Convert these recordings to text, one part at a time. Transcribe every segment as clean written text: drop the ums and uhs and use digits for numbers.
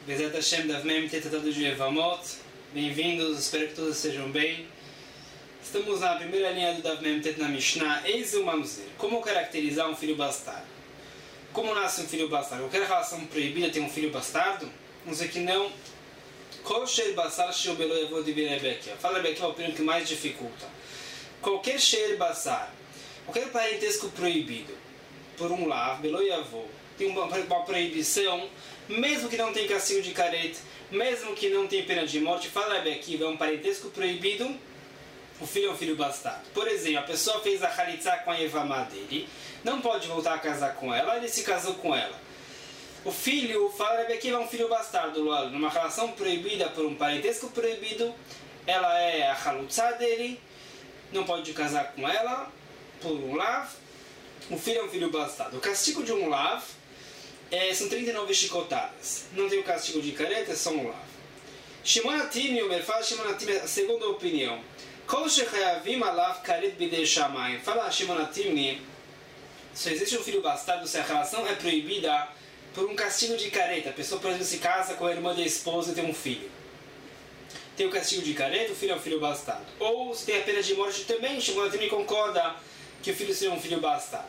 Bezerra Hashem Daf Mem Tratado de Yevamot. Bem-vindos, espero que todos estejam bem. Estamos na primeira linha do Daf Mem Tet na Mishnah. Eis o Mamzer. Como caracterizar um filho bastardo? Como nasce um filho bastardo? Qualquer relação proibida tem um filho bastardo? Não sei que não. Kol sheir basar sheu belo yavod de Rebekia. Fala Rebekia é a opinião que mais dificulta. Qualquer sheir basar, qualquer parentesco proibido, por um lav, belo yavod, tem uma proibição, mesmo que não tenha castigo de caret, mesmo que não tenha pena de morte, fala aqui, é um parentesco proibido, o filho é um filho bastardo. Por exemplo, a pessoa fez a halitzá com a Evamá dele, não pode voltar a casar com ela, ele se casou com ela. O filho, fala aqui, é um filho bastardo, numa relação proibida por um parentesco proibido, ela é a halitzá dele, não pode casar com ela, por um lav, o filho é um filho bastardo. O castigo de um lav são 39 chicotadas. Não tem o castigo de careta, é só um lav. Shimon Atimi, o Merfal Shimon Atimi, a segunda opinião. Kol shechayavim alav karet bidei shamayim. Fala Shimon Atimi, só existe um filho bastardo se a relação é proibida por um castigo de careta. A pessoa, por exemplo, se casa com a irmã da esposa e tem um filho. Tem o castigo de careta, o filho é um filho bastardo. Ou se tem a pena de morte também, Shimon Atimi concorda que o filho seja um filho bastardo.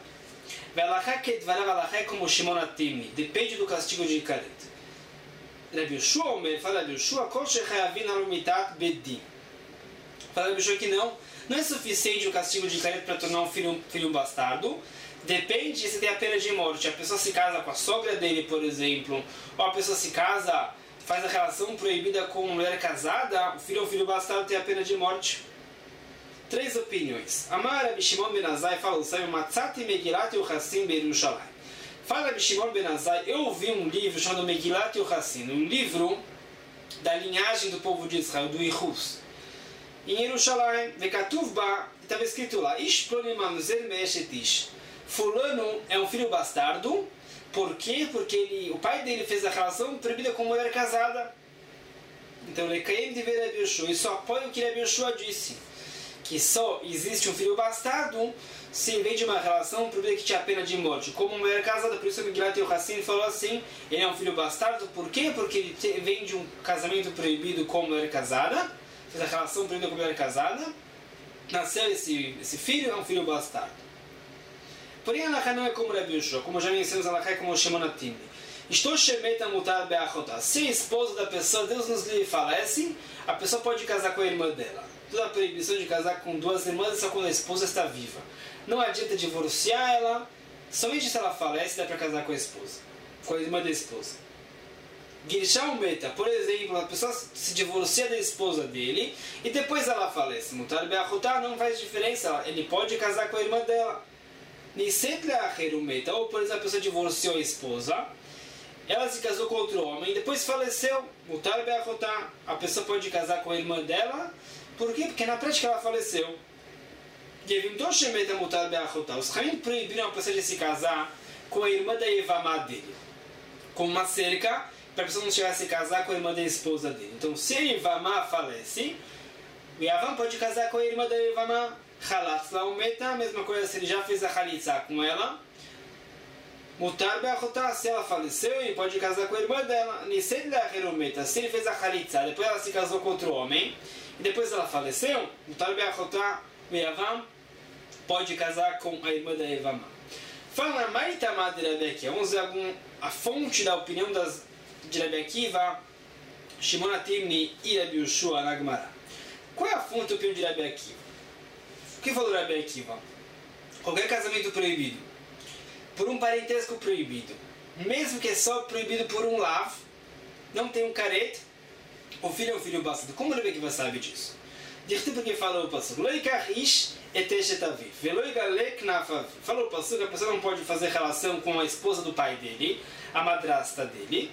Como Shimon Atimi, depende do castigo de caret. Rabi Yoshua, fala Rabi Yoshua, fala Rabi Yoshua que não é suficiente o castigo de caret para tornar um filho bastardo. Depende se tem a pena de morte. A pessoa se casa com a sogra dele, por exemplo, ou a pessoa se casa, faz a relação proibida com uma mulher casada, o filho é um filho bastardo, tem a pena de morte. 3 opiniões. Amar Rabi Shimon ben Azai fala, sabe, Matzati Megilat Yochassim Berushalayim. Fala Rabi Shimon ben Azai, eu ouvi um livro chamado Megilat Yochassim, um livro da linhagem do povo de Israel, do Irus. Em Yerushalayim, Vekatuv Ba, estava escrito lá, Ish ploni mamzer me'eshet ish. Fulano é um filho bastardo. Por quê? Porque o pai dele fez a relação proibida com mulher casada. Então ele caim de ver Rabi Yoshua, e só apoia o que Rabi Yoshua disse, que só existe um filho bastardo se vem de uma relação proibida que tinha pena de morte, como mulher casada. Por isso o Megilat Yochassim falou assim, ele é um filho bastardo. Por quê? Porque ele vem de um casamento proibido com mulher casada, fez a relação proibida com mulher casada, nasceu esse filho, é um filho bastardo. Porém, a Alaha não é como Rabi Yoshua, como já mencionamos, a Alaha é como Shimon Atimi. Estou shemeta mutar be'achotá. Se a esposa da pessoa, Deus nos livre, falece, a pessoa pode casar com a irmã dela. Toda a proibição de casar com 2 irmãs é só quando a esposa está viva. Não adianta divorciar ela, somente se ela falece dá para casar com a esposa, com a irmã da esposa. Girshá meta, por exemplo, a pessoa se divorcia da esposa dele e depois ela falece. Mutar be'achotá não faz diferença, ele pode casar com a irmã dela. Niset le'acheru meta, ou por exemplo, a pessoa divorciou a esposa, ela se casou com outro homem, depois faleceu. Mutar be'achotá, a pessoa pode casar com a irmã dela. Por quê? Porque na prática ela faleceu. Os Chaim proibiram a pessoa de se casar com a irmã da Evamá dele, com uma cerca, para a pessoa não chegar a se casar com a irmã da esposa dele. Então, se a Evamá falece, o Yavam pode casar com a irmã da Evamá. Halatz laumeta, a mesma coisa se ele já fez a halitzá com ela. Mutar be'achotá, se ela faleceu, ele pode casar com a irmã dela. Niset le'acherumeta, se ele fez a halitzá, depois ela se casou com outro homem, e depois ela faleceu, Mutar be'achotá, o Yavam pode casar com a irmã da Evamá. Fala, Maitama de Rabi Akiva, vamos ver a fonte da opinião de Rabi Akiva, Shimon Atimi e Rabi Yoshua na Gemara. Qual é a fonte da opinião de Rabi Akiva? O que falou Rabi Akiva? Qualquer casamento proibido, por um parentesco proibido, mesmo que é só proibido por um lav, não tem um caret, o filho é um filho bastardo. Como Rabi Akiva sabe disso? Dirti porque falou o passuco, falou o passuco que a pessoa não pode fazer relação com a esposa do pai dele, a madrasta dele.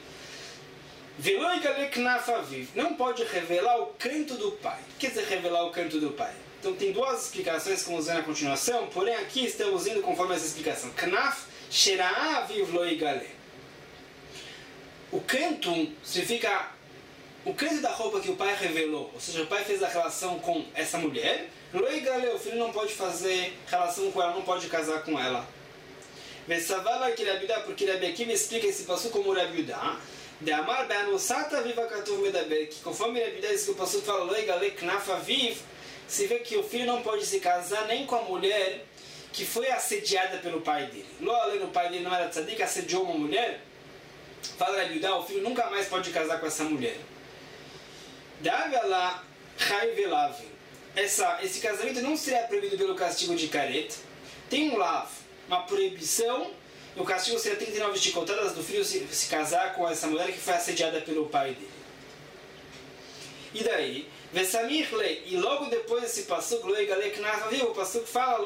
Não pode revelar o canto do pai. O que quer dizer revelar o canto do pai? Então tem 2 explicações que vamos ver na continuação, porém aqui estamos indo conforme essa explicação. Knaf shera'a aviv lo yigale. O canto significa o canto da roupa que o pai revelou, ou seja, o pai fez a relação com essa mulher, lo yigale, o filho não pode fazer relação com ela, não pode casar com ela. Vesavala que Rabi Yudá, porque Rabi Akiva explica esse passo como Rabi Yudá, De Amar Be'anusata Viva Katuv Medaber, que conforme ele diz que o pastor fala, Loi Galek Nafa Viv, se vê que o filho não pode se casar nem com a mulher que foi assediada pelo pai dele. O pai dele não era tzadik, assediou uma mulher, fala a Yudá, o filho nunca mais pode casar com essa mulher. Davela Chayvelav. Esse casamento não seria proibido pelo castigo de caret. Tem um lav, uma proibição, e o castigo seria 39 chicotadas do filho se casar com essa mulher que foi assediada pelo pai dele. E daí, e logo depois desse passuco, o passuco fala,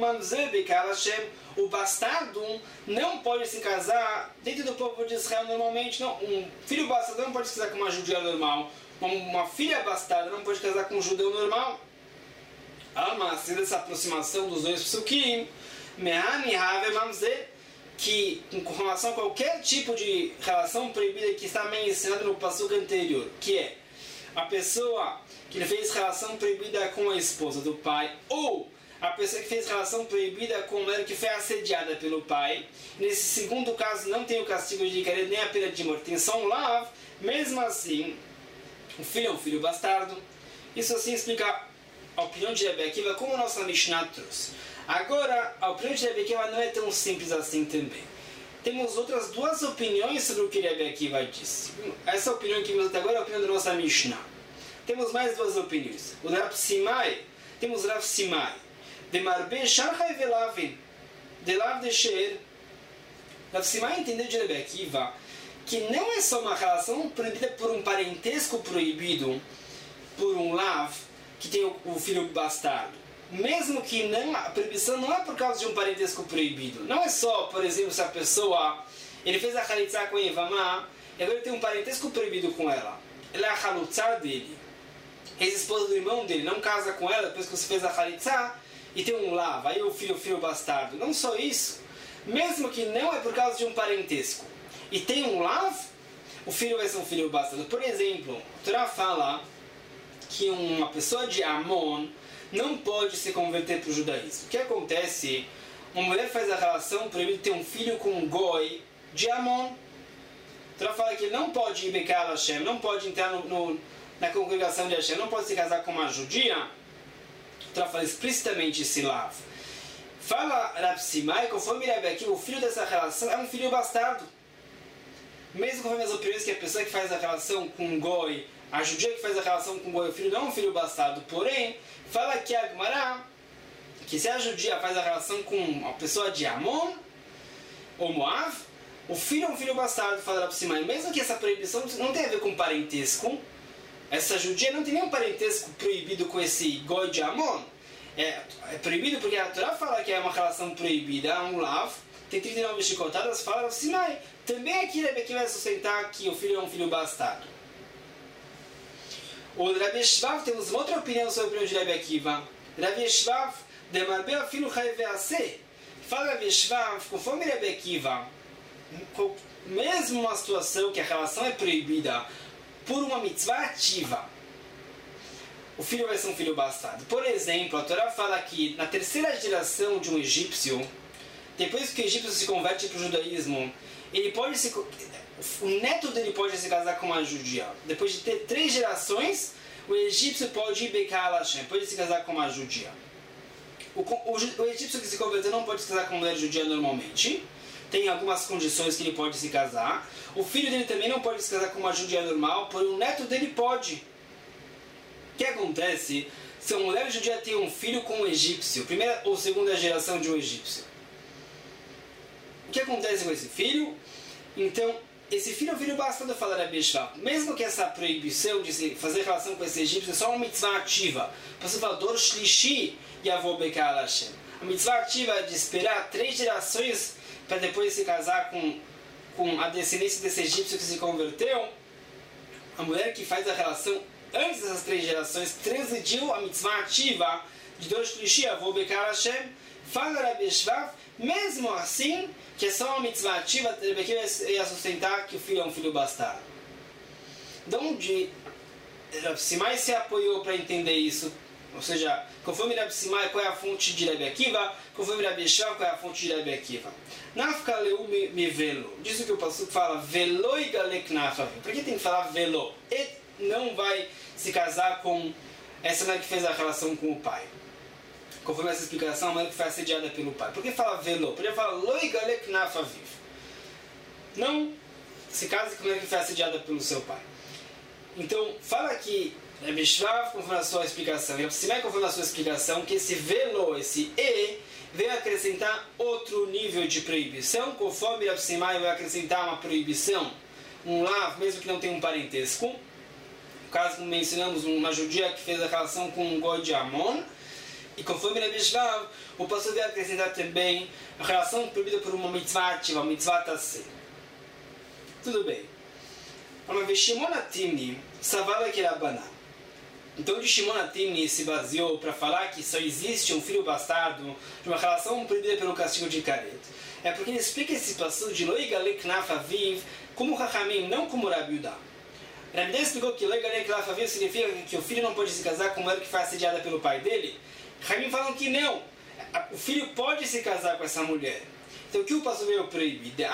o bastardo não pode se casar dentro do povo de Israel normalmente. Não, um filho bastardo não pode se casar com uma judia normal. Uma filha bastarda não pode casar com um judeu normal. Mas essa aproximação dos dois psukim, que com relação a qualquer tipo de relação proibida que está mencionado no passuco anterior, que é a pessoa que fez relação proibida com a esposa do pai, ou a pessoa que fez relação proibida com a mulher que foi assediada pelo pai. Nesse segundo caso não tem o castigo de caret nem a pena de morte, tem só um lav. Mesmo assim, o filho é um filho bastardo. Isso assim explica a opinião de Rebbe Akiva, como a nossa Mishnah trouxe. Agora, a opinião de Rebbe Akiva não é tão simples assim também. Temos outras duas opiniões sobre o que Rebbe Akiva disse. Essa opinião que vimos até agora é a opinião da nossa Mishnah. Temos mais duas opiniões. O Rav Simai, temos Rav Simai, de Marbe Sharchai Velavin, de Lav de Sheer. Rav Simai entendeu de Rebbe Akiva que não é só uma relação proibida por um parentesco proibido, por um Lav, que tem o filho bastardo. Mesmo que não, a proibição não é por causa de um parentesco proibido. Não é só, por exemplo, se a pessoa ele fez a chalitzá com a Ivamá, e agora ele tem um parentesco proibido com ela. Ela é a chalutzá dele. Ex-esposa do irmão dele não casa com ela depois que você fez a chalitzá e tem um lav, aí o filho bastardo. Não só isso, mesmo que não é por causa de um parentesco e tem um lav, o filho vai ser um filho bastardo. Por exemplo, a Torá fala que uma pessoa de Amon não pode se converter para o judaísmo. O que acontece? Uma mulher faz a relação proibida de ter um filho com um goi de Amon. A Torá fala que ele não pode ir becar Hashem, não pode entrar na congregação de Hashem, não pode se casar com uma judia. A Torá fala explicitamente esse lav. Fala Rav Simai, conforme Rebbe Akiva, o filho dessa relação é um filho bastardo. Mesmo conforme as opiniões que a pessoa que faz a relação com um goi, a judia que faz a relação com o goi, o filho não é um filho bastardo. Porém, fala que a Gemara, que se a judia faz a relação com uma pessoa de Amon ou Moav, o filho é um filho bastardo, fala Rav Simai. Mesmo que essa proibição não tenha a ver com parentesco, essa judia não tem nenhum parentesco proibido com esse goi de Amon. É proibido porque a Torá fala que é uma relação proibida, um lav, tem 39 chicotadas, fala Rav Simai. Também aqui Rebbe Akiva vai sustentar que o filho é um filho bastardo. O Rabi Shvav, temos uma outra opinião sobre a opinião de Rebbe Akiva. Rabi Shvav, de Marbe Afilu Chayvease. Fala Rabi Shvav, conforme Rebbe Akiva, mesmo uma situação que a relação é proibida por uma mitzvah ativa, o filho vai ser um filho bastardo. Por exemplo, a Torá fala que na terceira geração de um egípcio, depois que o egípcio se converte para o judaísmo, ele pode o neto dele pode se casar com uma judia. Depois de ter 3 gerações, o egípcio pode ir becar Hashem, pode se casar com uma judia. O egípcio que se converteu não pode se casar com uma mulher judia normalmente. Tem algumas condições que ele pode se casar. O filho dele também não pode se casar com uma judia normal, porém o neto dele pode. O que acontece se uma mulher judia tem um filho com um egípcio, primeira ou segunda geração de um egípcio? O que acontece com esse filho? Então, esse filho é um filho bastardo, fala Rabi Shvav. Mesmo que essa proibição de se fazer relação com esse egípcio é só uma mitzvah ativa. Você fala, Dor Shlishi Yavou Bekar Hashem. A mitzvah ativa é de esperar 3 gerações para depois se casar com a descendência desse egípcio que se converteu. A mulher que faz a relação antes dessas 3 gerações transgrediu a mitzvah ativa de Dor Shlishi Yavou Bekar Hashem. Fala Rabi Shvav, mesmo assim, que é só uma mitzvah ativa, Rebbe Akiva ia sustentar que o filho é um filho bastardo. De onde Rav Simai se apoiou para entender isso? Ou seja, conforme Rabi Simai, qual é a fonte de Rabi Akiva, conforme Rabi Yeshua, qual é a fonte de Rabi Akiva. Nafka leu me velo. Diz o que o pastor fala, veloi galek nafav. Por que tem que falar velo? Ele não vai se casar com essa mulher que fez a relação com o pai. Conforme essa explicação, a mulher que foi assediada pelo pai. Por que fala velo? Podia falar loi galek nafav. Não se case com a mulher que foi assediada pelo seu pai. Então, fala aqui, Rabi Shvav, conforme a sua explicação, e Rabi Simai, conforme a sua explicação, que esse velo, esse e, veio acrescentar outro nível de proibição, conforme Rabi Simai vai acrescentar uma proibição, um lav, mesmo que não tenha um parentesco. No caso, como mencionamos, uma judia que fez a relação com um goi de Amon, e conforme Rabi Shvav, o pastor veio acrescentar também a relação proibida por uma mitzvah ativa, uma mitzvah tasseh. Tudo bem. Mas Shimon HaTimni savala que era baná. Então, de Shimon HaTimni se baseou para falar que só existe um filho bastardo de uma relação proibida pelo castigo de Karet. É porque ele explica esse passo de Loi Galek Naf Aviv como Chachamim, não como Rabi Yudá. Rabi Yudá explicou que Loi Galek Naf Aviv significa que o filho não pode se casar com uma mulher que foi assediada pelo pai dele. Chachamim falam que não. O filho pode se casar com essa mulher. Então o que o pastor veio proibir? O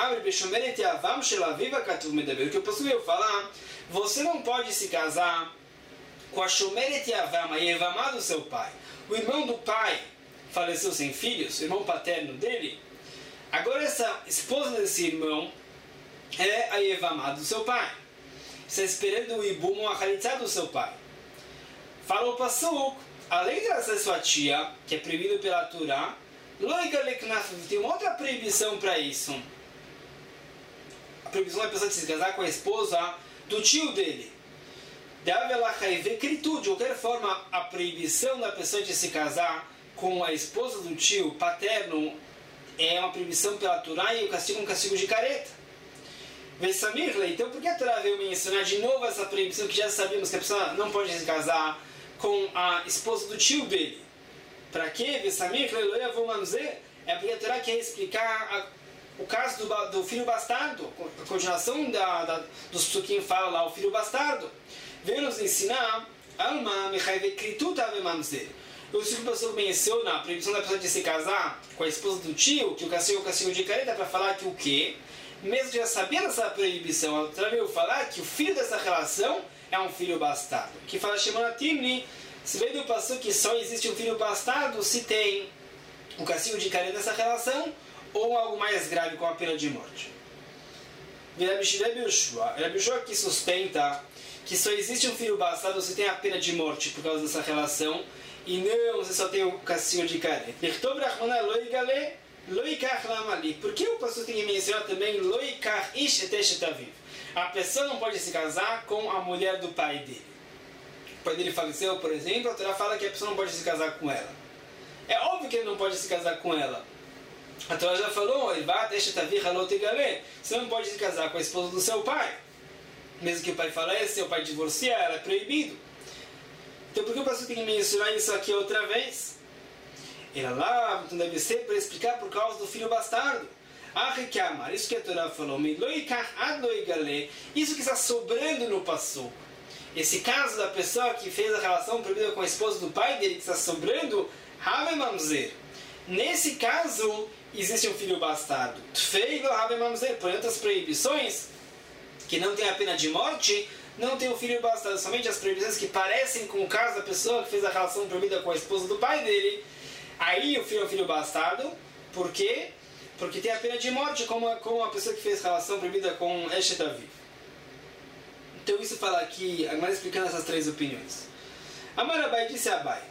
que o pastor veio falar, você não pode se casar com a Shomeret Yavam, a Yevamá do seu pai. O irmão do pai faleceu sem filhos, o irmão paterno dele. Agora essa esposa desse irmão é a Yevamá do seu pai. Está esperando o Ibum, a Khalitzá do seu pai. Fala o pastor, além dessa sua tia, que é proibido pela Torá, tem uma outra proibição para isso. A proibição da pessoa de se casar com a esposa do tio dele. De qualquer forma, a proibição da pessoa de se casar com a esposa do tio paterno é uma proibição pela Torá e o castigo é um castigo de careta. Então por que a Torá veio mencionar de novo essa proibição que já sabíamos que a pessoa não pode se casar com a esposa do tio dele? Para quê? É porque a Torá quer explicar o caso do filho bastardo, a continuação dos psukim fala lá, o filho bastardo. Veio nos ensinar o que o pastor menciona, a proibição da pessoa de se casar com a esposa do tio, que o castigo de careta, para falar que o quê? Mesmo que já sabia dessa proibição, a Torá veio falar que o filho dessa relação é um filho bastardo. Que fala Shimon HaTimni, se veio do pastor que só existe um filho bastardo se tem o castigo de careta nessa relação ou algo mais grave com a pena de morte. Rabi Yeshua que sustenta que só existe um filho bastardo se tem a pena de morte por causa dessa relação e não você só tem o castigo de careta. Por que o pastor tem que mencionar também a pessoa não pode se casar com a mulher do pai dele? O pai dele faleceu, por exemplo, a Torá fala que a pessoa não pode se casar com ela. É óbvio que ele não pode se casar com ela. A Torá já falou, você não pode se casar com a esposa do seu pai. Mesmo que o pai falece, seu pai divorcia, ela é proibido. Então por que o pastor tem que mencionar isso aqui outra vez? Ele lá, então deve ser para explicar por causa do filho bastardo. Isso que a Torá falou, isso que está sobrando no passo. Esse caso da pessoa que fez a relação proibida com a esposa do pai dele, que está sobrando, Have Mamzer. Nesse caso, existe um filho bastardo. Tfeilo Have Mamzer. Por outras proibições, que não tem a pena de morte, não tem um filho bastardo. Somente as proibições que parecem com o caso da pessoa que fez a relação proibida com a esposa do pai dele, aí o filho é um filho bastardo. Por quê? Porque tem a pena de morte, como a pessoa que fez a relação proibida com Eshet Aviv. Então isso fala aqui, agora explicando essas três opiniões. Amar Abai disse a Abai,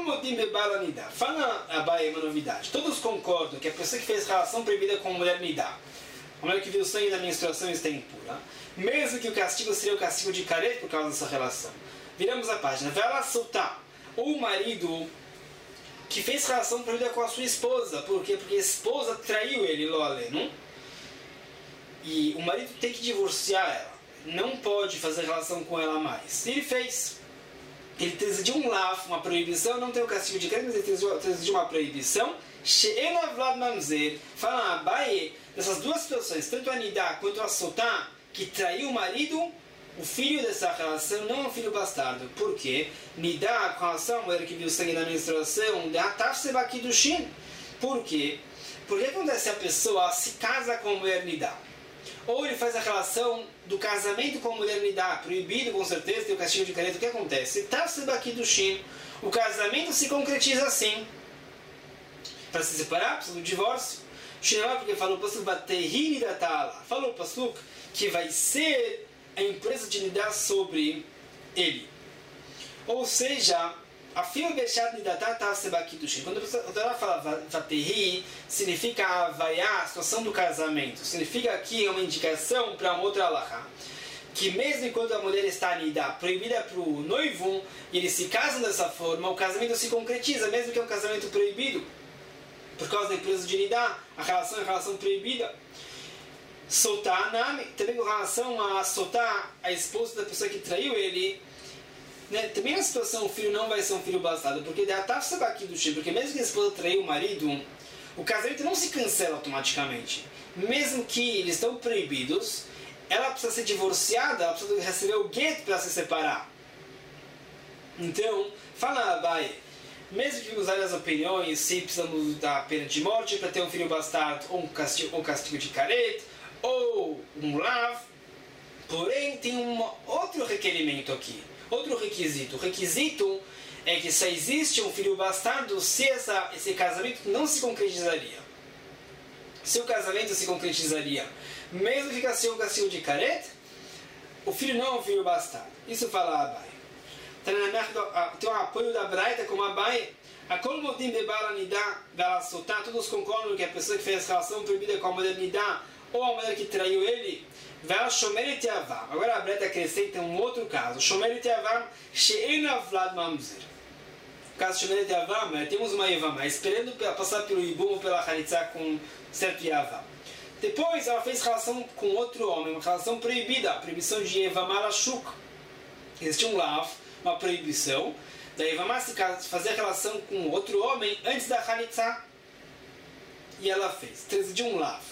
fala Abai uma novidade. Todos concordam que a pessoa que fez relação proibida com a mulher Nidá, a mulher que viu o sangue da menstruação está impura, mesmo que o castigo seria o castigo de careta por causa dessa relação. Viramos a página. Vai lá soltar o marido que fez relação proibida com a sua esposa. Por quê? Porque a esposa traiu ele, não? E o marido tem que divorciar ela. Não pode fazer relação com ela mais. E ele fez. Ele decidiu um laf, uma proibição, não tem o castigo de crime, mas ele decidiu uma proibição. She'ena Vlad Mamzer. Fala Abai, nessas duas situações, tanto a Nidá quanto a Sotá, que traiu o marido, o filho dessa relação não é um filho bastardo. Por quê? Nidá, com relação à mulher que viu sangue na menstruação, por quê? Porque acontece se a pessoa se casa com a mulher Nidá? Ou ele faz a relação do casamento com a mulher Nidá, proibido com certeza, tem o castigo de careto. O que acontece? O casamento se concretiza assim. Para se separar, precisa do divórcio. Porque falou o Pasuk, falou o Pasuk que vai ser a impureza de Nidá sobre ele. Ou seja, a filha Bechat Nidatá Tav Sebakidushin. Quando a Torá fala Vatehi, significa a Havaiá, a situação do casamento. Significa aqui uma indicação para uma outra alahá. Que mesmo enquanto a mulher está Nidá, proibida para o noivo, e eles se casam dessa forma, o casamento se concretiza, mesmo que é um casamento proibido. Por causa da impureza de Nidá, a relação é a relação proibida. Soltar Nami, também com relação a soltar a esposa da pessoa que traiu ele, né? Também na situação o filho não vai ser um filho bastardo, porque porque mesmo que a esposa traiu o marido, o casamento não se cancela automaticamente. Mesmo que eles estão proibidos, ela precisa ser divorciada, ela precisa receber o gueto para se separar. Então, fala Abai, mesmo que usar as opiniões, se precisamos da pena de morte para ter um filho bastardo, ou um castigo de caret, ou um lav, porém tem outro requerimento aqui, outro requisito. O requisito é que só existe um filho bastardo se esse casamento não se concretizaria. Se o casamento se concretizaria, mesmo que fosse um castigo de caret, o filho não é um filho bastardo. Isso fala Abai. Tem um apoio da Braita como Abai. A Kol Modim Bebala Nidá Bela Sotá, todos concordam que a pessoa que fez relação proibida com a mulher Nidá ou a mulher que traiu ele, vai Shomer et Yavam. Agora a Braita acrescenta um outro caso. Shomer et Yavam She'en Avlad Mamzer. No caso de Shomer et Yavam, temos uma Yavama esperando passar pelo Ibum ou pela Halitzá com certo Yavam. Depois ela fez relação com outro homem, uma relação proibida, a proibição de Yavamah Lashuk. Existe um lav, uma proibição da Yavamah fazer relação com outro homem antes da Halitzá. E ela fez. Treze de um lav.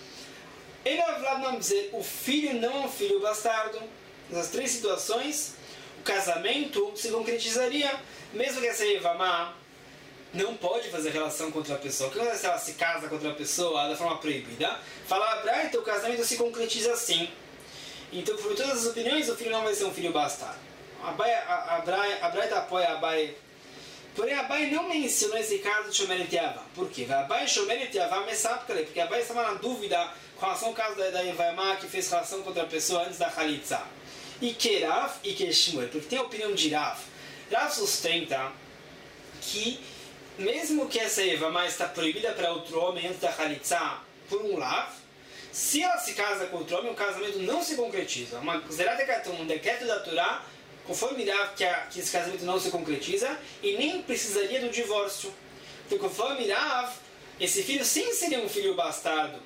O filho não é um filho bastardo. Nas três situações, o casamento se concretizaria, mesmo que essa Yavamah não pode fazer relação com outra pessoa. O que acontece se ela se casa com outra pessoa da forma proibida? Fala a Braita, o casamento se concretiza assim. Então, por todas as opiniões, o filho não vai ser um filho bastardo. A Braita apoia a Abai. Porém, a Abai não mencionou esse caso de Shomer et Yavam. Por quê? A Abai Shomer et Yavam é sapkale, porque a Abai estava na dúvida com relação ao caso da Yavamah que fez relação com outra pessoa antes da Halitzá. E que Rav e que Shmuel, porque tem a opinião de Rav. Rav sustenta que mesmo que essa Yavamah está proibida para outro homem antes da Halitzá por um lav, se ela se casa com outro homem, o casamento não se concretiza. Um decreto da Torá, conforme Rav, que esse casamento não se concretiza e nem precisaria do divórcio. Então, conforme Rav, esse filho sim seria um filho bastardo.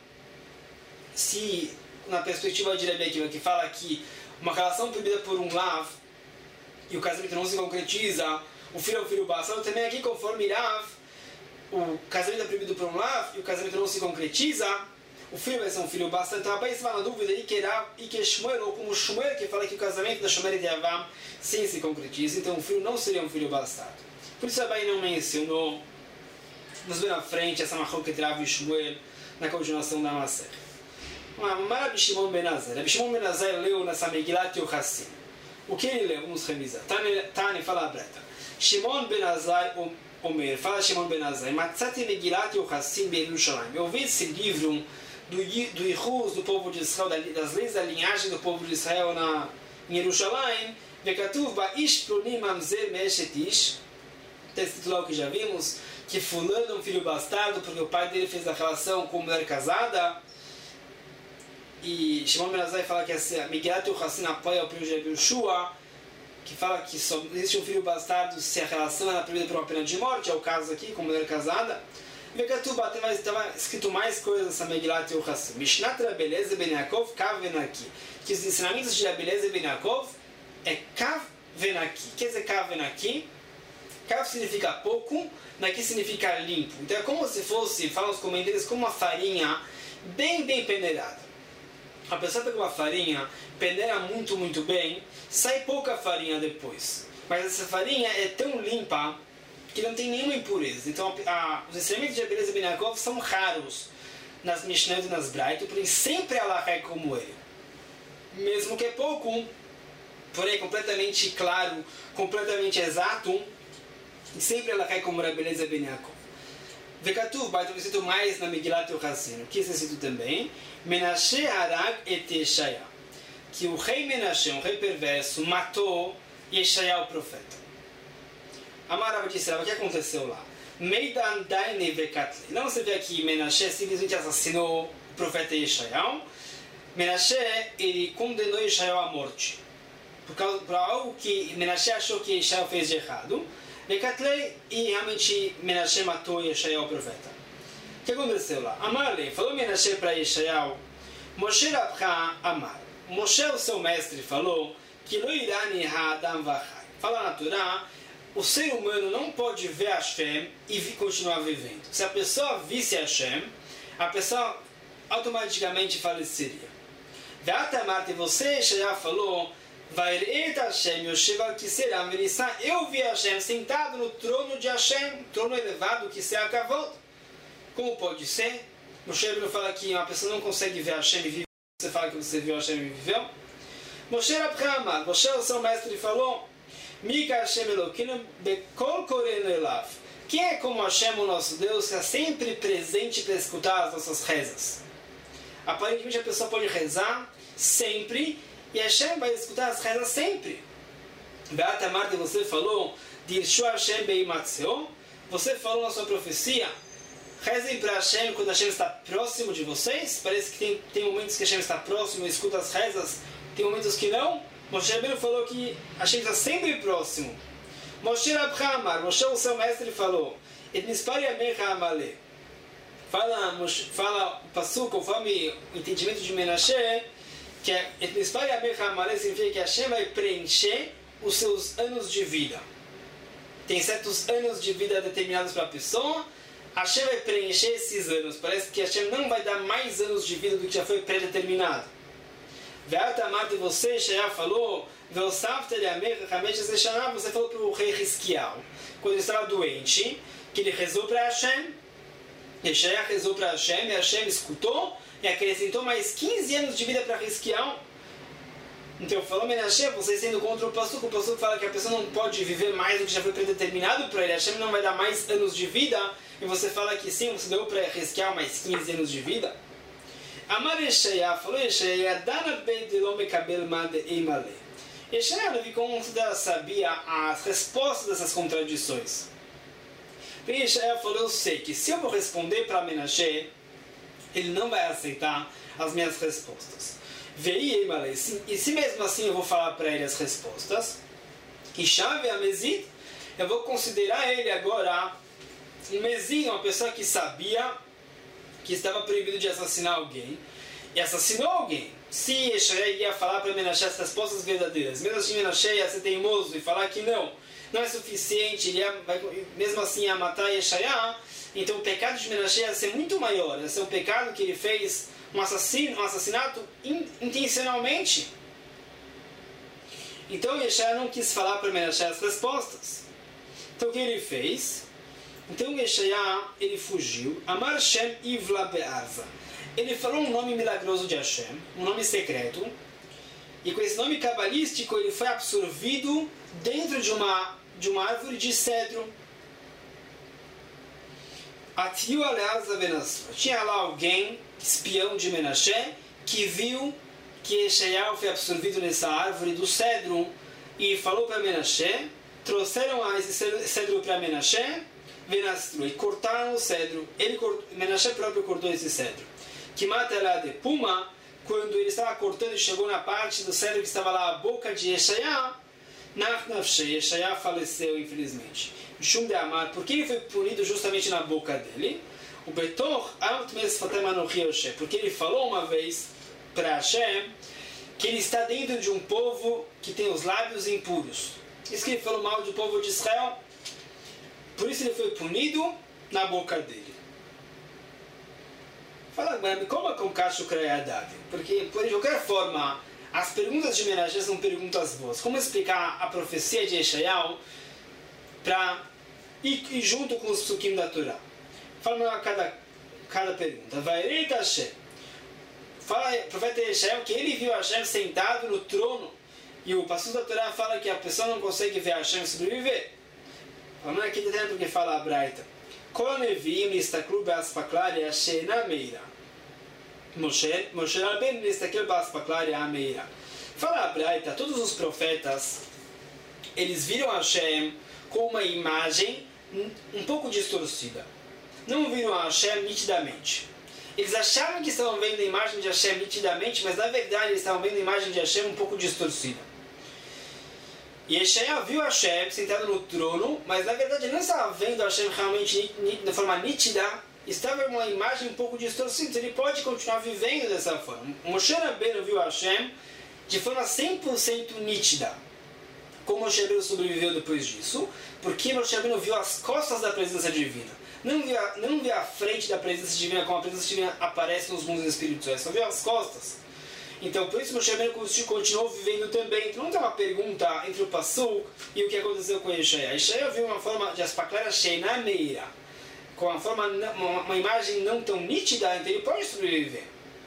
Se, na perspectiva de Rebbe Akiva, que fala que uma relação proibida por um lav e o casamento não se concretiza, o filho é um filho bastardo, também aqui, conforme Rav, o casamento é proibido por um lav e o casamento não se concretiza, o filho vai ser um filho bastardo. Então a Abai está na dúvida, e que Shmuel, ou como Shmuel, que fala que o casamento da Shomer et Yavam sim se concretiza, então o filho não seria um filho bastardo. Por isso a Abai não mencionou, nos vê na frente, essa Machoket Rav e Shmuel, na continuação da Maser. Mas Rabbi Shimon Ben Azai. Rabbi Shimon Ben Azai leu nessa Megilat Yochassim. O que ele leu? Vamos revisar. Tani fala a Breta. Shimon Ben Azai Omer, fala Shimon Ben Azai, Matzati Megilat Yochassim Yerushalayim. Eu vi esse livro do Irus do povo de Israel, das leis da linhagem do povo de Israel em Yerushalayim, Vekatuv Ba'ish Prunim Mamzer Me'eshet Ish. Está escrito lá o que já vimos, que fulano é um filho bastardo porque o pai dele fez a relação com mulher casada. E Shimon Ben Azai fala que a Megilat Yochassim apoia o primo de Yehoshua, que fala que só existe um filho bastardo se a relação era proibida por uma pena de morte, é o caso aqui, com mulher casada. Vekatuba, estava escrito mais coisas nessa Megilat Yochassim. Mishnat Rabbi Eliezer ben Yaakov Kav Venaki. Que os ensinamentos de Rabbi Eliezer ben Yaakov é Kav Venaki. Quer dizer Kav Venaki? Kav significa pouco, Naki significa limpo. Então é como se fosse, falam os comentários, como uma farinha bem peneirada. A pessoa pega uma farinha, peneira muito, muito bem, sai pouca farinha depois. Mas essa farinha é tão limpa que não tem nenhuma impureza. Então, os ensinamentos de Rebbe Ben Yaakov são raros nas Mishnayot e nas Braito, porém sempre ela é como ele. Mesmo que é pouco, porém completamente claro, completamente exato, e sempre ela é como Rebbe Ben Yaakov. Vekatuv, Baito escrito mais na Megilat Yochassin, que é escrito também, Menashe Harag et Yeshaya, que o rei Menashe, um rei perverso, matou Yeshaya, o profeta. Amarava disse, o que aconteceu lá? Meidan Daine Vekatle. Não se vê aqui Menashe simplesmente assassinou o profeta Yeshaya. Menashe, ele condenou Yeshaya à morte. Por algo que Menashe achou que Yeshaya fez de errado. Vekatle, e realmente Menashe matou Yeshaya, o profeta. O que aconteceu lá? Amarle, falou Menashe para Yeshaya, Moshe Rabcha Amar. Moshe, o seu mestre, falou que Lo irani ha'adam vachai. Fala na Torá, o ser humano não pode ver Hashem e continuar vivendo. Se a pessoa visse Hashem, a pessoa automaticamente faleceria. Ve'atamarte, você já falou, Va'eret Hashem Yoshev que será Melissa. Eu vi Hashem sentado no trono de Hashem, trono elevado que será Kavod. Como pode ser? Moshe não fala que uma pessoa não consegue ver Hashem e viver. Você fala que você viu Hashem e viveu? Moshe Rabchama, Moshe, o seu mestre, falou: Mika Hashem Eloquino Bekol Koreno Elav. Quem é como Hashem, o nosso Deus, que é sempre presente para escutar as nossas rezas? Aparentemente a pessoa pode rezar sempre e Hashem vai escutar as rezas sempre. Beata Marta, você falou de Irshu Hashem Beimatzeo. Você falou na sua profecia: rezem para Hashem quando Hashem está próximo de vocês. Parece que tem momentos que Hashem está próximo e escuta as rezas. Tem momentos que não. Moshe Rabbeinu falou que Hashem está sempre próximo. Moshe Rabchamar, Moshe, o seu mestre, falou: Et mispar yamecha amale. Fala o Pasuk, conforme o entendimento de Menashe, que Et mispar yamecha amale significa que Hashem vai preencher os seus anos de vida. Tem certos anos de vida determinados para a pessoa. Hashem vai preencher esses anos. Parece que Hashem não vai dar mais anos de vida do que já foi predeterminado. Ve'atamar, você já falou, você falou para o rei Hiskial, quando ele estava doente, que ele rezou para Hashem, Yeshaya rezou para Hashem, e Hashem escutou e acrescentou mais 15 anos de vida para Hiskial. Então falou Menashe, você sendo contra o Pasuk fala que a pessoa não pode viver mais do que já foi predeterminado para ele, Hashem não vai dar mais anos de vida, e você fala que sim, você deu para Hiskial mais 15 anos de vida. Amar Yeshaya, falou Yeshaya, Dana ben de lo mekabel mad eimale. Yeshaya não vi como sabia as respostas dessas contradições. E Yeshaya falou: eu sei que se eu vou responder para Menashe, ele não vai aceitar as minhas respostas. Vei eimale, e se mesmo assim eu vou falar para ele as respostas, e chave a Mezid, eu vou considerar ele agora um Mezid, uma pessoa que sabia que estava proibido de assassinar alguém, e assassinou alguém. Se Yeshaya ia falar para Menashe as respostas verdadeiras, mesmo assim Menashe ia ser teimoso e falar que não é suficiente, ele mesmo assim ia matar Yeshaya, então o pecado de Menashe ia ser muito maior, ia ser um pecado que ele fez um assassinato intencionalmente. Então Yeshaya não quis falar para Menashe as respostas. Então o que ele fez? Então Yeshaya, ele fugiu. Amar Shem Ivla Be'arza. Ele falou um nome milagroso de Hashem, um nome secreto. E com esse nome cabalístico ele foi absorvido dentro de uma árvore de cedro. Atiu Aleaza Benasra. Tinha lá alguém, espião de Menashe, que viu que Yeshaya foi absorvido nessa árvore do cedro e falou para Menashe. Trouxeram esse cedro para Menashe e cortaram o cedro. Menashe próprio cortou esse cedro. Que mata ela de Puma, quando ele estava cortando e chegou na parte do cedro que estava lá a boca de Yeshaya, Yeshaya faleceu, infelizmente. Shum de Amar, porque ele foi punido justamente na boca dele. O Betor, porque ele falou uma vez para Hashem que ele está dentro de um povo que tem os lábios impuros. Isso que ele falou mal do povo de Israel. Por isso ele foi punido na boca dele. Fala, mas como com Kashu Krayadav? Porque, por de qualquer forma, as perguntas de Menashe são perguntas boas. Como explicar a profecia de Yeshayahu para ir junto com os psukim da Torá? Fala cada pergunta. Vairei Hashem. Fala o profeta Yeshayahu que ele viu Hashem sentado no trono. E o pastor da Torá fala que a pessoa não consegue ver Hashem sobreviver. Vamos aqui dentro porque fala a Braita. Kol Neviim nistaklu be'aspaklari Hashena meira. Moshe Rabbeinu nistaklu be'aspaklari Ameira. Fala a Braita, todos os profetas, eles viram Hashem com uma imagem um pouco distorcida. Não viram Hashem nitidamente. Eles achavam que estavam vendo a imagem de Hashem nitidamente, mas na verdade eles estavam vendo a imagem de Hashem um pouco distorcida. E Yeshayahu viu Hashem sentado no trono, mas na verdade ele não estava vendo Hashem realmente de forma nítida, estava uma imagem um pouco distorcida, então ele pode continuar vivendo dessa forma. Moshe Rabbeinu viu Hashem de forma 100% nítida. Como Moshe Rabbeinu sobreviveu depois disso? Porque Moshe Rabbeinu viu as costas da presença divina. Não viu a frente da presença divina como a presença divina aparece nos mundos espirituais, só viu as costas. Então, por isso Moshe Rabbeinu continuou vivendo também. Então, não tem uma pergunta entre o Passuk e o que aconteceu com Yeshayahu. Yeshayahu viu uma forma de Aspaklara Sheina Meira, com uma imagem não tão nítida, então ele pode sobreviver.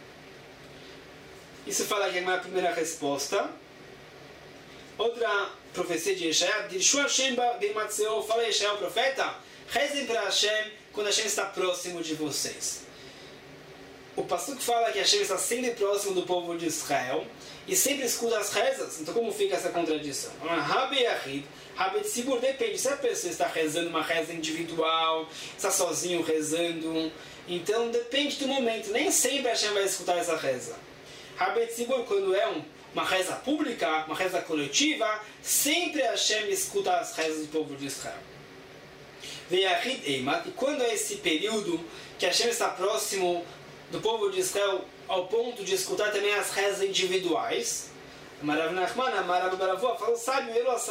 Isso fala que é a primeira resposta. Outra profecia de Yeshayahu, Dirshu Hashem B'Matzeo, fala Yeshayahu, profeta, rezem para Hashem quando Hashem está próximo de vocês. O pastor fala que Hashem está sempre próximo do povo de Israel e sempre escuta as rezas. Então como fica essa contradição? Rabi Yahid, Rabi Tzibur, depende. Se a pessoa está rezando uma reza individual, está sozinho rezando, então depende do momento. Nem sempre Hashem vai escutar essa reza. Rabi Tzibur, quando é uma reza pública, uma reza coletiva, sempre Hashem escuta as rezas do povo de Israel. Veyahid Eimat, e quando é esse período que Hashem está próximo do povo de Israel ao ponto de escutar também as rezas individuais, Marav Nachman, Marav Baravua, falou, sabe,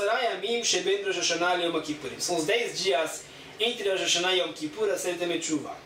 são os 10 dias entre Rosh Hashanah e Yom Kippur a ser Temetshuvah.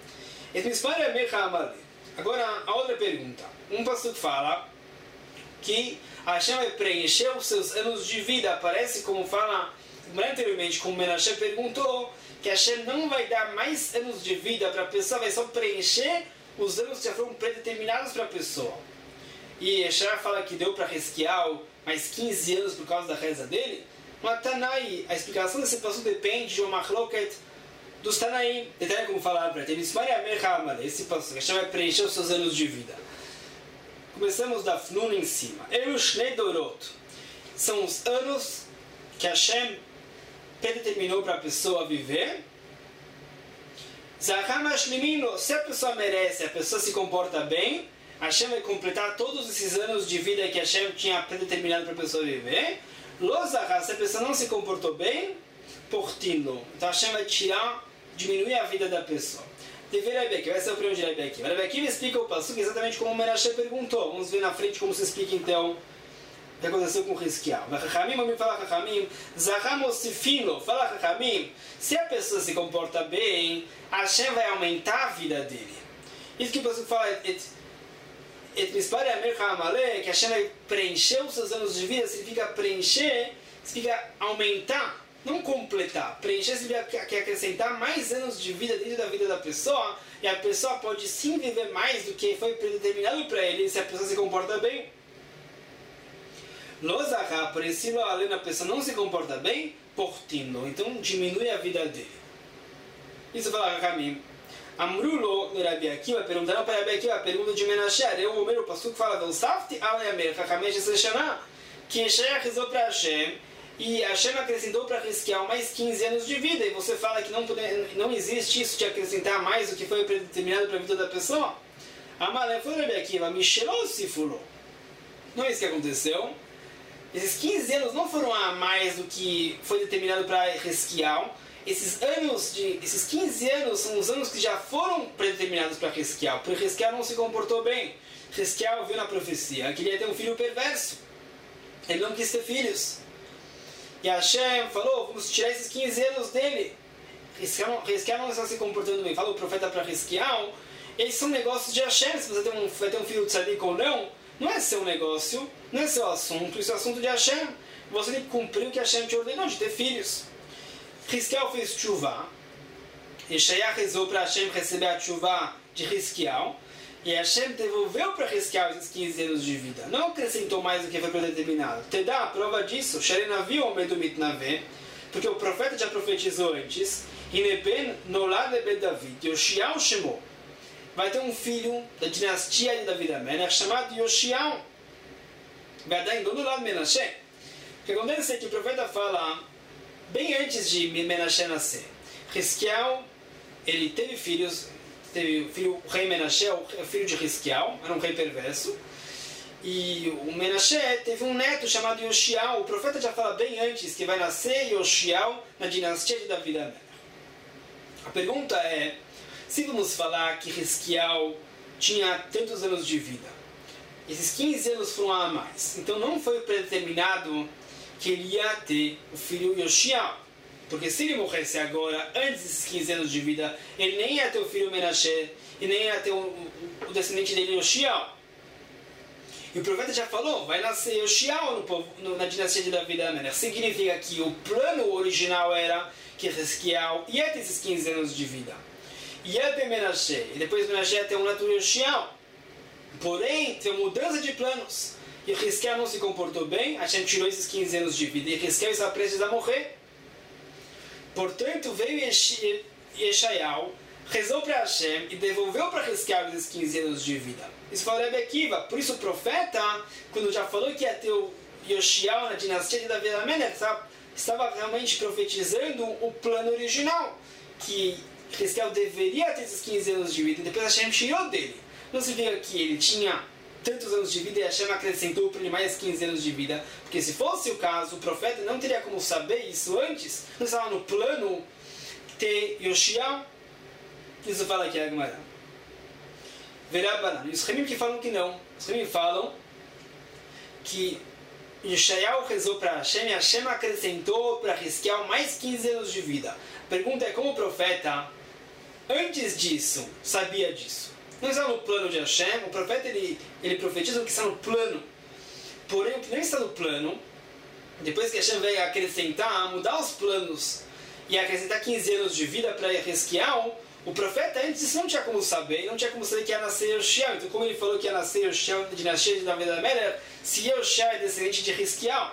Agora, a outra pergunta. Um pastor fala que Hashem vai preencher os seus anos de vida. Parece como fala anteriormente, como Menashe perguntou, que Hashem não vai dar mais anos de vida para a pessoa, vai só preencher os anos que já foram predeterminados para a pessoa. E Yeshayahu fala que deu para Hizkiyahu mais 15 anos por causa da reza dele. Mas Tanai, a explicação desse passo depende de uma machloket dos Tanaim. Detalhe como falar para ele, esse passo, Yeshayahu vai preencher os seus anos de vida. Começamos da Fnun em cima. Elushnei Dorot são os anos que Hashem predeterminou para a pessoa viver. Se a pessoa merece, a pessoa se comporta bem, Hashem vai completar todos esses anos de vida que Hashem tinha predeterminado para a pessoa viver. Se a pessoa não se comportou bem, portino. Então Hashem vai diminuir a vida da pessoa. Vai ser o primeiro de Rebbe Akiva. Rebbe Akiva explica o Pasuk exatamente como o Menashe perguntou. Vamos ver na frente como se explica então o que aconteceu com Hizkiyahu. Fala Chachamim, se a pessoa se comporta bem, Hashem vai aumentar a vida dele. Isso que o Pasuk fala, que Hashem vai preencher os seus anos de vida, significa preencher, significa aumentar, não completar. Preencher significa que acrescentar mais anos de vida dentro da vida da pessoa, e a pessoa pode sim viver mais do que foi predeterminado para ele, se a pessoa se comporta bem. Por ensino além a pessoa não se comporta bem, portino, então diminui a vida dele. Isso fala Chachamim. Amrulo no Rabi Akiva, perguntaram para Rabi Akiva a pergunta de Menashe, o primeiro pasuk fala do Safti Aleamer, Chachamim Sheshanah, que Yeshayahu rezou para Hashem, e Hashem acrescentou para Hizkiyahu mais 15 anos de vida, e você fala que não existe isso de acrescentar mais do que foi predeterminado para a vida da pessoa? Amalé foi Rabi Akiva, Michelou se fulou. Não é isso que aconteceu. Esses 15 anos não foram a mais do que foi determinado para Hizkiyahu. Esses 15 anos são os anos que já foram predeterminados para Hizkiyahu. Porque Hizkiyahu não se comportou bem. Hizkiyahu viu na profecia que ele ia ter um filho perverso. Ele não quis ter filhos. E Hashem falou, vamos tirar esses 15 anos dele. Hizkiyahu não está se comportando bem. Fala o profeta para Hizkiyahu, Esses são negócios de Hashem, se você vai ter um filho de tzadik ou não é seu negócio, não é seu assunto, isso é assunto de Hashem. Você tem que cumprir o que Hashem te ordenou, de ter filhos. Hiskiel fez tshuva, Yeshaya rezou para Hashem receber a tshuva de Hiskiel, e Hashem devolveu para Hiskiel esses 15 anos de vida. Não acrescentou mais do que foi predeterminado. Te dá a prova disso, Sherenavi ou Medumit Nave, porque o profeta já profetizou antes, Ineben Nolad Ebed David, Yoshiao Shemo. Vai ter um filho da dinastia de David Amelech chamado Yoshiao. Vai dar em Nolad Menashe. O que acontece é que o profeta fala bem antes de Menashe nascer. Hiskiel, ele teve filhos, teve o filho, o rei Menashe, o filho de Hiskiel, era um rei perverso. E o Menashe teve um neto chamado Yoshiao. O profeta já fala bem antes que vai nascer Yoshiao na dinastia de David Amelech. A pergunta é, se vamos falar que Hiskiel tinha tantos anos de vida, esses 15 anos foram a mais, então não foi predeterminado que ele ia ter o filho Yoshiao. Porque se ele morresse agora, antes desses 15 anos de vida, ele nem ia ter o filho Menashe, e nem ia ter o descendente dele Yoshiao. E o profeta já falou, vai nascer Yoshiao na dinastia de David Amelech. Significa que o plano original era que Hiskiel ia ter esses 15 anos de vida. Ia ter Menashe, e depois Menashe ia ter um neto Yoshiao. Porém, tem uma mudança de planos. E Hiskiel não se comportou bem, Hashem tirou esses 15 anos de vida. E Hiskiel está prestes a morrer. Portanto, veio Yeshayahu, rezou para Hashem e devolveu para Hiskiel esses 15 anos de vida. Isso foi o Rebbe Akiva. Por isso o profeta, quando já falou que ia ter o Yoshiao na dinastia de David Amelech, estava realmente profetizando o plano original, que Hiskiel deveria ter esses 15 anos de vida, e depois Hashem tirou dele. Não significa que ele tinha tantos anos de vida e Hashem acrescentou para ele mais 15 anos de vida, porque se fosse o caso, o profeta não teria como saber isso antes, não estava no plano ter Yoshiao. Isso fala aqui a Gemara. Verabanan. E os Ramim que falam que não. Os Ramim falam que Yeshayahu rezou para Hashem e Hashem acrescentou para Hiskiel mais 15 anos de vida. A pergunta é como o profeta, antes disso, sabia disso? Não está no plano de Hashem. O profeta ele profetiza o que está no plano. Porém, o que não está no plano, depois que Hashem veio acrescentar, mudar os planos e acrescentar 15 anos de vida para Hiskiel, o profeta antes disso não tinha como saber, não tinha como saber que ia nascer Yoshiao. Então, como ele falou que ia nascer Yoshiao da dinastia de David Amelech, se Yoshiao é descendente de Hiskiel?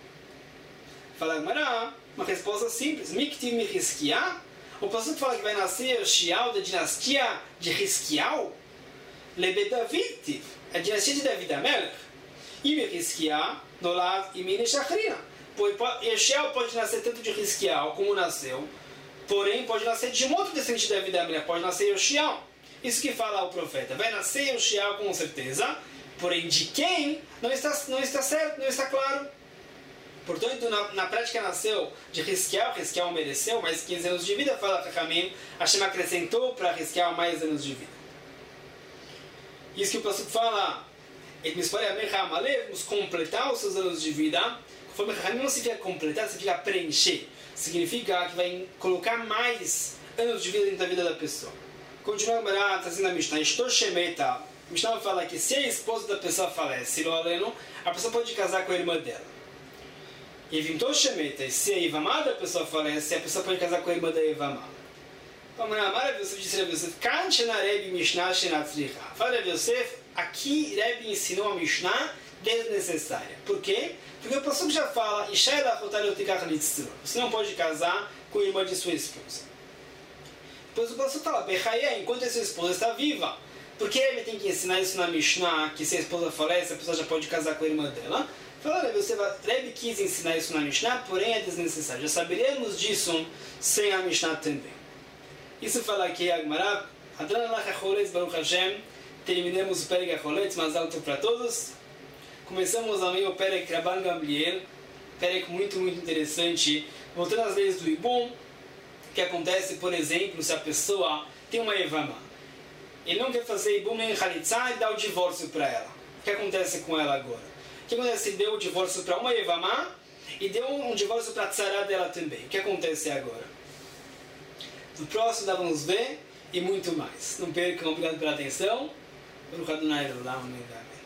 Fala, Mará, uma resposta simples. Miktiv mi Hiskiel? O pastor fala que vai nascer Yoshiao da dinastia de Hiskiel? Lebe David, a dinastia de David Amelech. E mi Hiskiel, Nolav e Mine Shachrina. Yoshiao pode nascer tanto de Hiskiel como nasceu, porém pode nascer de um outro descendente de David Amelech, pode nascer Yoshiao. Isso que fala o profeta. Vai nascer Yoshiao com certeza, porém de quem não está certo, não está claro. Portanto, na prática nasceu de Hiskiel mereceu mais 15 anos de vida, fala Chachamim, Hashem acrescentou para Hiskiel mais anos de vida. Isso que o pastor fala, vamos completar os seus anos de vida. Conforme Chachamim não significa completar, significa preencher. Significa que vai colocar mais anos de vida dentro da vida da pessoa. Continua trazendo a Mishnah. Estou Shemeta. A Mishnah fala que se a esposa da pessoa falece, a pessoa pode casar com a irmã dela. E Vintou Shemeta. E se a Ivamá da pessoa falece, a pessoa pode casar com a irmã da Ivamá. Então, maravilhoso, disse Rebbe Yosef. Kan shena Rebbe Mishnah shenatzricha. Fala Rebbe Yosef, aqui Rebbe ensinou a Mishnah desnecessária. Por quê? Porque o pastor já fala, você não pode casar com a irmã de sua esposa. Depois o pastor fala, enquanto a sua esposa está viva. Por que ele tem que ensinar isso na Mishnah, que se a esposa falece, a pessoa já pode casar com a irmã dela? Fala, Rebbe quis ensinar isso na Mishnah, porém é desnecessário. Já saberemos disso sem a Mishnah também. Isso fala aqui a Gemara, Baruch Hashem, terminamos o Perek HaCholetz, mais alto para todos. Começamos também o Perek Rabban Gamliel, Perek muito interessante, voltando às leis do Ibum, que acontece, por exemplo, se a pessoa tem uma Evamá. Ele não quer fazer Ibum nem Chalitza e dá o divórcio para ela. O que acontece com ela agora? O que acontece? Deu o divórcio para uma Evamá e deu um divórcio para a Tzara dela também. O que acontece agora? No próximo, vamos ver, e muito mais. Não percam, obrigado pela atenção. Baruch Adonai Olam, amém.